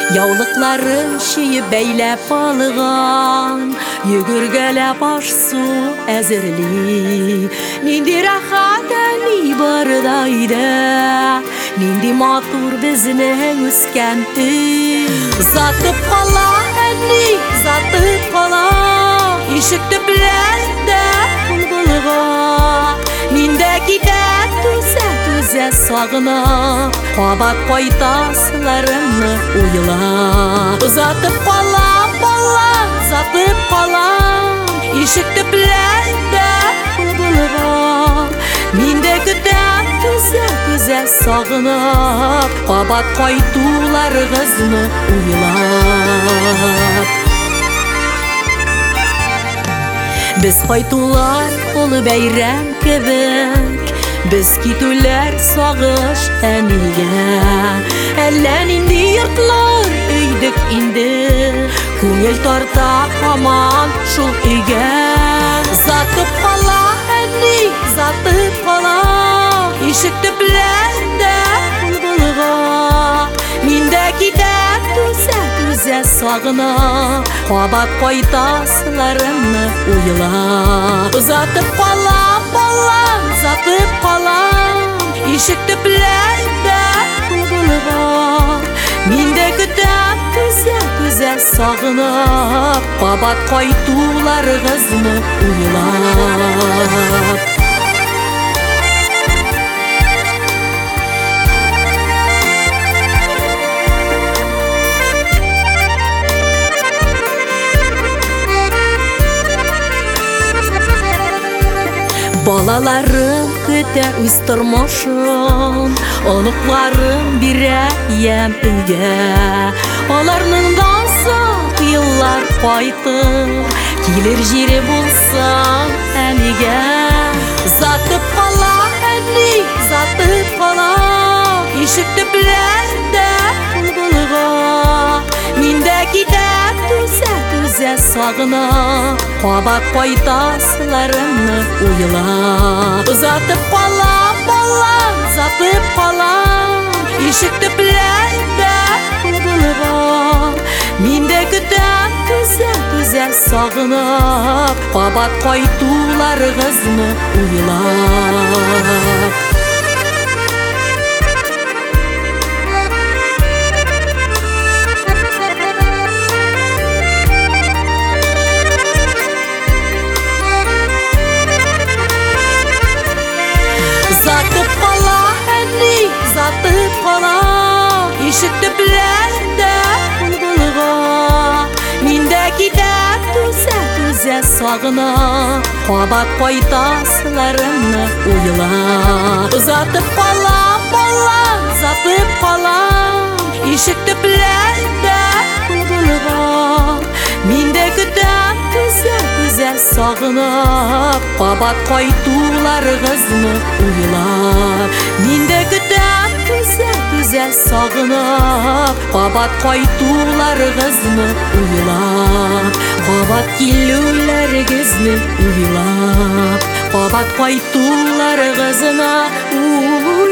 Яулыкларын шиі бәйләп алған, йөгергәләп аш су әзерли. Нинди рәхәт әни бардайда, нинди матур безнең үскән өй. Затып кала әни, затып кала, ишек төпләрендә булгылыга. Миндә китәп түзә сагына, кабат кайтасыларымны уйла. Затып кала, бала, затып кала, ишек төпләрендә булгылыга. Миндә көтәм түзә сагына, кабат кайтуларыгызны уйлап. Без кайтулар олы бәйрәм кебек, без китүләр сагыш әнигә. Әллә нинди йортлар өйдек инде, күңел тарта һаман шул өйгә. Затып кала әни, затып кала, ишек төпләрендә булгылыга. Миндә китәп түзә сагына, кабат кайтасыларымны уйла. Затып кала, бала, затып кала, ишек төпләрендә булгылыга. Миндә көтәм түзә сагына, кабат кайтуларыгызны уйлап. Балаларым көтә үз тормышын, оныкларым бирә ям өйгә. Аларның дансак еллар кайтыр, килер җире булса әнигә. Затып кала әни, затып кала, ишек төпләрендә булгылыга. Миндә китәп түзә сагына, кабат кайтасыларымны уйла. Затып кала, бала, затып кала, ишек төпләрендә булгылыга. Миндә көтәм түзә сагына, кабат кайтуларыгызны уйлап. Затып кала әни, затып кала, ишек төпләрендә булгылыга. Миндә китәп түзә сагына, кабат кайтасыларымны уйла. Затып кала, бала, затып кала, ишек төпләрендә булгылыга. Миндә көтәм түзә сагына, кабат кайтуларыгызны уйлап. Миндә көтәм түзә сагына, кабат кайтуларыгызны уйлап. Кабат килүләрегезне уйлап, кабат кайтуларыгызны уйлап.